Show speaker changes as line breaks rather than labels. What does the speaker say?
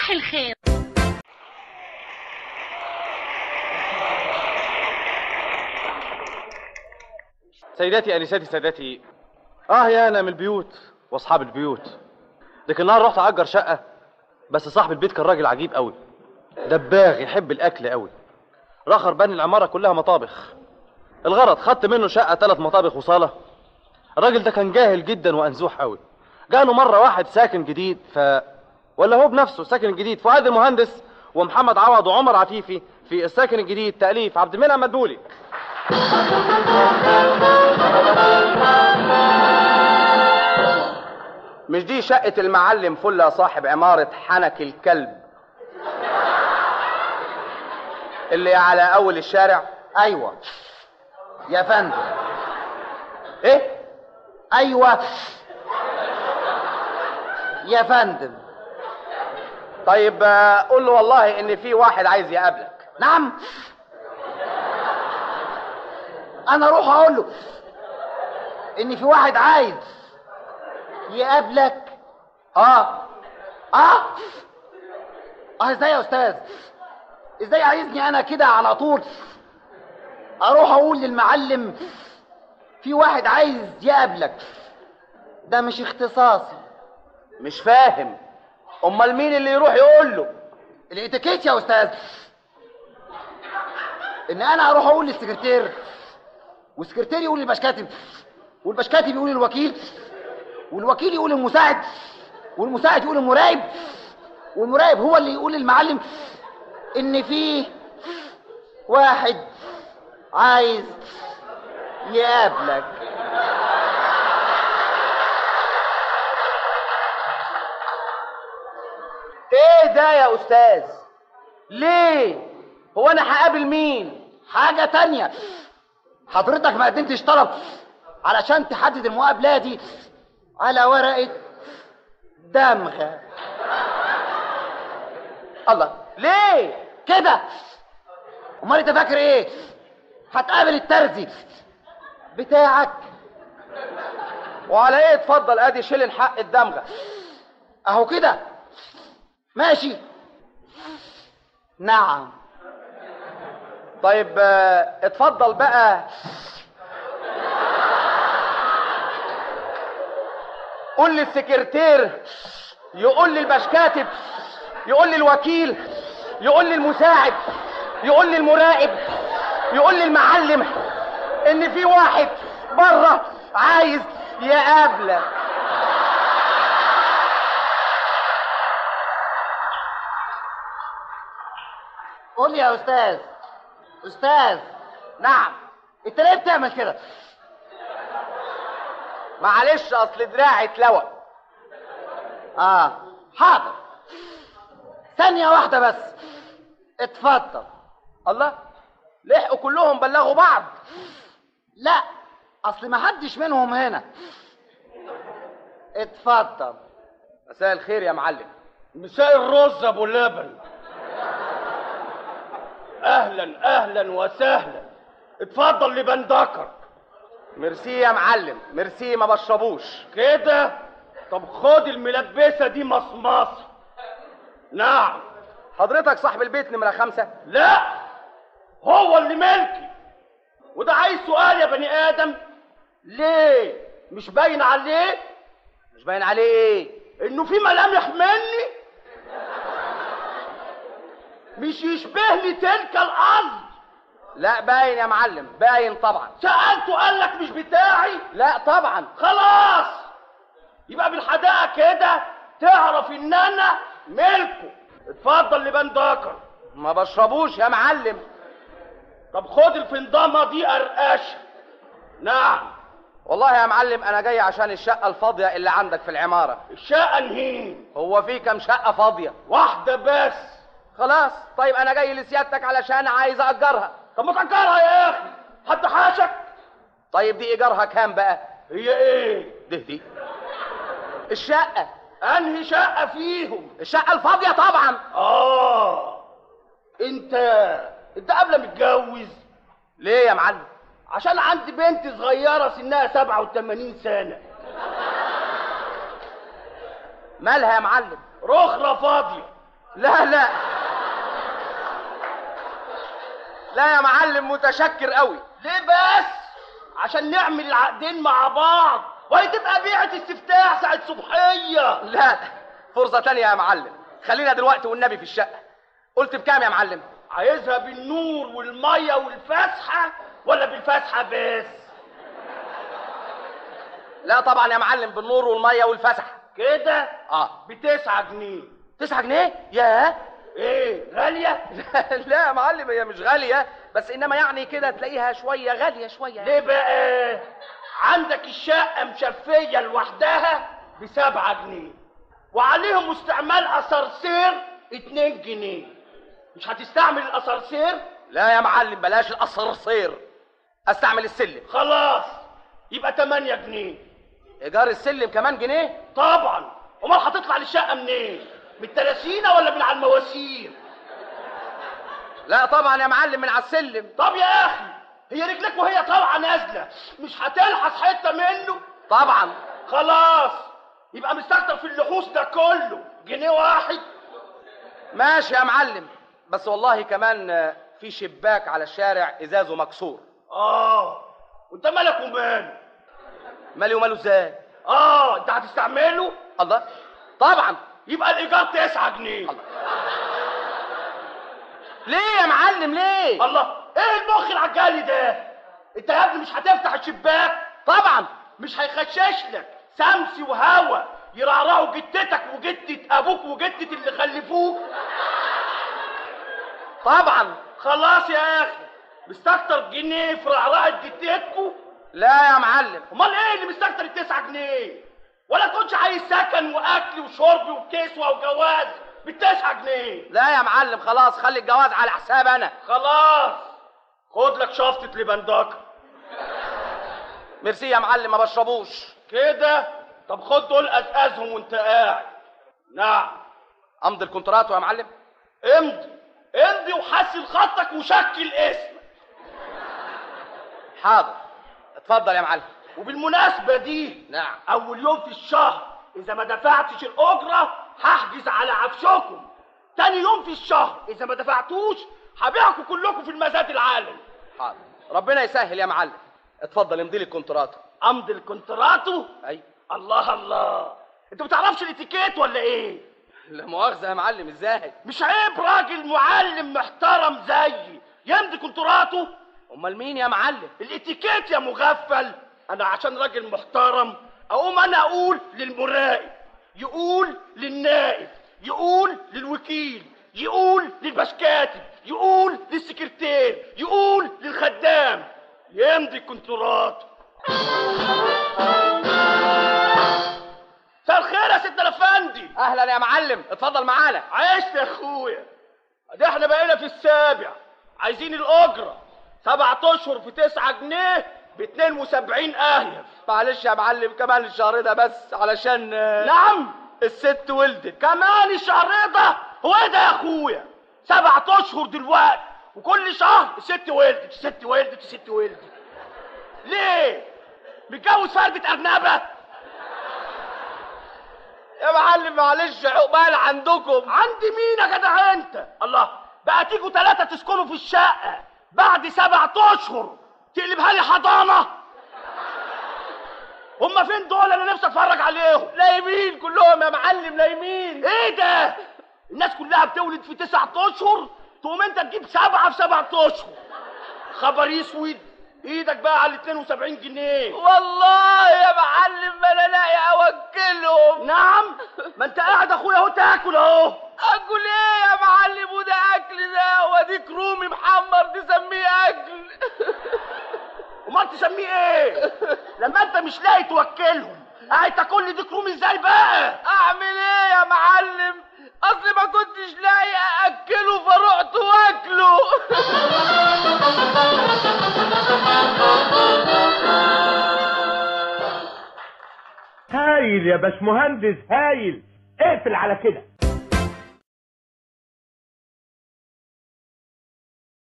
صباح الخير.
سيداتي انساتي سادتي، يا انا من البيوت واصحاب البيوت. لكن النهار رحت اجر شقه، بس صاحب البيت كان راجل عجيب قوي، دباغ يحب الاكل قوي. رخر بني العماره كلها مطابخ. الغرض خدت منه شقه 3 مطابخ وصاله. الراجل ده كان جاهل جدا وانزوح قوي. جاله مره واحد ساكن جديد ولا هو بنفسه ساكن جديد، فؤاد المهندس ومحمد عوض وعمر عفيفي في الساكن الجديد، تاليف عبد المنعم مدبولي.
مش دي شقة المعلم فل يا صاحب عمارة حنك الكلب اللي على أول الشارع؟
ايوه يا فندم.
إيه؟
ايوه يا فندم.
طيب قول له والله إن في واحد عايز يقابلك.
نعم، انا اروح اقول له ان في واحد عايز يقابلك؟ ازاي يا استاذ؟ ازاي عايزني انا كده على طول اروح اقول للمعلم في واحد عايز يقابلك؟ ده مش اختصاصي.
مش فاهم. أمال مين اللي يروح يقول له؟
الاتيكيت يا استاذ، ان انا اروح اقول للسكرتير، والسكرتير يقول للبشكاتب، والبشكاتب يقول للوكيل، والوكيل يقول للمساعد، والمساعد يقول للمراقب، والمراقب هو اللي يقول للمعلم ان في واحد عايز يقابلك.
إيه ده يا أستاذ؟ ليه؟ هو أنا هقابل مين؟
حاجة تانية، حضرتك ما قدمتش طلب علشان تحدد المقابلة دي على ورقة دمغة.
الله، ليه؟
كده. امال انت فاكر ايه؟ هتقابل الترزي بتاعك؟
وعلى إيه؟ اتفضل أدي شيلن حق الدمغة.
اهو كده ماشي. نعم.
طيب اتفضل بقى قول للسكرتير، يقول للبشكاتب، يقول للوكيل، يقول للمساعد، يقول للمراقب، يقول للمعلم ان في واحد بره عايز يقابلك.
قول لي يا استاذ. استاذ.
نعم.
انت ليه بتعمل كده؟
معلش اصل دراعي اتلوى.
حاضر، ثانية واحدة بس. اتفضل.
الله، لحقوا كلهم بلغوا بعض؟
لا، اصل ما حدش منهم هنا. اتفضل.
مساء الخير يا معلم.
مساء الرز ابو اللبن. اهلا اهلا وسهلا، اتفضل لبندكر.
ميرسي يا معلم، ميرسي، ما بشربوش
كده. طب خد الملبسه دي مصمصه. نعم.
حضرتك صاحب البيت نمرة 5؟
لا، هو اللي ملكي. وده عايز سؤال يا بني ادم؟ ليه؟ مش باين عليه؟
مش باين عليه ايه؟
انه في ملامح مني مش يشبه لي تلك الارض.
لا باين يا معلم، باين طبعا.
سألته قال لك مش بتاعي؟
لا طبعا.
خلاص، يبقى بالحداقة كده تعرف ان انا ملكه. اتفضل لبندكر.
ما بشربوش يا معلم.
طب خد الفندامة دي قرقشة. نعم.
والله يا معلم انا جاي عشان الشقة الفاضية اللي عندك في العمارة.
الشقة نهين؟
هو في كام شقة فاضية؟
واحدة بس.
خلاص، طيب انا جاي لسيادتك علشان عايز اجرها.
طب ما تأجرها يا اخي، حد حاشك؟
طيب دي ايجارها كام بقى؟
هي ايه؟
دي الشقة.
انهي شقة فيهم؟
الشقة الفاضية طبعا.
انت قبل متجوز؟
ليه يا معلم؟
عشان عندي بنت صغيرة سنها 87 سنة.
مالها يا معلم؟
رخرة فاضية.
لا لا لا يا معلم، متشكر قوي.
ليه بس؟ عشان نعمل العقدين مع بعض، وهي تبقى بيعة استفتاح ساعة صبحية.
لا، فرصة تانية يا معلم. خلينا دلوقتي والنبي في الشقة. قلت بكام يا معلم؟
عايزها بالنور والمية والفسحة ولا بالفسحة بس؟
لا طبعا يا معلم، بالنور والمية والفسحة.
كده؟ ب9 جنيه.
9 جنيه؟ ياه.
ايه غالية؟
لا يا معلم، هي مش غالية، بس انما يعني كده تلاقيها شوية غالية شوية.
ليه بقى؟ عندك الشقة مشفية لوحدها ب7 جنيه، وعليهم استعمال اسانسير 2 جنيه. مش هتستعمل الاسانسير؟
لا يا معلم، بلاش الاسانسير، استعمل السلم.
خلاص يبقى 8 جنيه.
ايجار السلم كمان جنيه؟
طبعا. امال هتطلع للشقة منين؟ من التلاسينة ولا من على المواسير؟
لا طبعا يا معلم، من على السلم.
طب يا اخي، هي رجلك وهي طالعة نازلة مش هتلحس حتة منه؟
طبعا.
خلاص يبقى مستكتر في اللحوس ده كله جنيه واحد.
ماشي يا معلم، بس والله كمان في شباك على الشارع ازازه مكسور.
وانت مالك وماله؟
مالي وماله ازاي؟
انت هتستعمله؟
الله، طبعا.
يبقى الايجار 9 جنيه.
الله. ليه يا معلم ليه؟
الله، ايه المخ العجالي ده؟ انت يا ابني مش هتفتح الشباك؟
طبعا.
مش هيخشش لك سمسي وهوا يرعرعوا جدتك وجدة ابوك وجدة اللي خلفوك؟
طبعا.
خلاص يا اخي، مستكتر جنيه في رعرعة جدتكوا؟
لا يا معلم.
امال ايه اللي مستكتر ال9 جنيه؟ ولا كنتش عايز سكن واكل وشرب وكسوه وجواز ب9 جنيه؟
لا يا معلم، خلاص خلي الجواز على حساب انا.
خلاص خد لك شفطة لبندكة.
ميرسي يا معلم، ما بشربوش.
كده؟ طب خد دول ازازهم وانت قاعد. نعم.
امضي الكونترات يا معلم.
امضي وحسن خطك وشكل اسمك.
حاضر، اتفضل يا معلم.
وبالمناسبة دي،
نعم،
أول يوم في الشهر إذا ما دفعتش الأجرة هحجز على عفشكم. تاني يوم في الشهر إذا ما دفعتوش هبيعكم كلكم في المزاد العالمي.
حاضر، ربنا يسهل يا معلم. اتفضل امضي لي الكونترات.
أمضي الكونتراتو؟
أي.
الله الله، أنت ما بتعرفش الاتيكيت ولا إيه؟
لا مؤاخذة يا معلم، ازاي؟
مش عيب راجل معلم محترم زيي يمضي كونتراتو؟
امال مين يا معلم؟
الاتيكيت يا مغفل. انا عشان راجل محترم اقوم انا اقول للمراقب، يقول للنائب، يقول للوكيل، يقول للبشكاتب، يقول للسكرتير، يقول للخدام، يمضي الكونترات. مساء الخير يا سيدنا الافندي.
اهلا يا معلم، اتفضل معانا.
عشت يا اخويا، ده احنا بقينا في السابع، عايزين الاجره 7 اشهر في 9 جنيه ب72 اهيف.
معلش يا معلم، كمان الشهر ده بس علشان
نعم،
الست ولدت.
كمان الشهر ده؟ هو ايه ده يا اخويا؟ 7 اشهر دلوقتي وكل شهر الست ولدت الست ولدت الست ولدت. ليه؟ متجوز فردة ارنبه؟
يا معلم معلش، عقبال عندكم.
عند مين يا جدع انت؟ الله، بقى تيجوا 3 تسكنوا في الشقه بعد 7 اشهر تقلبها لي حضانه؟ هما فين دول؟ انا نفسي اتفرج عليهم.
نايمين كلهم يا معلم، نايمين.
ايه ده؟ الناس كلها بتولد في 9 اشهر، تقوم انت تجيب 7 في 7 اشهر؟ خبر اسود. ايدك بقى على 72 جنيه.
والله يا معلم ما انا لاقي اوكلهم.
نعم، ما انت قاعد اخويا اهو تاكل اهو.
اكل ايه يا معلم؟ وده اكل ده؟ واديك رومي محمر تسميه اكل؟
امال تسميه ايه لما انت مش لاقي توكلهم؟ قاعد تاكل لي ديك رومي ازاي بقى؟
اعمل ايه يا معلم؟ اصل ما كنتش لاقي ااكله فرحت واكله.
هايل يا باشمهندس، هايل. اقفل على كده.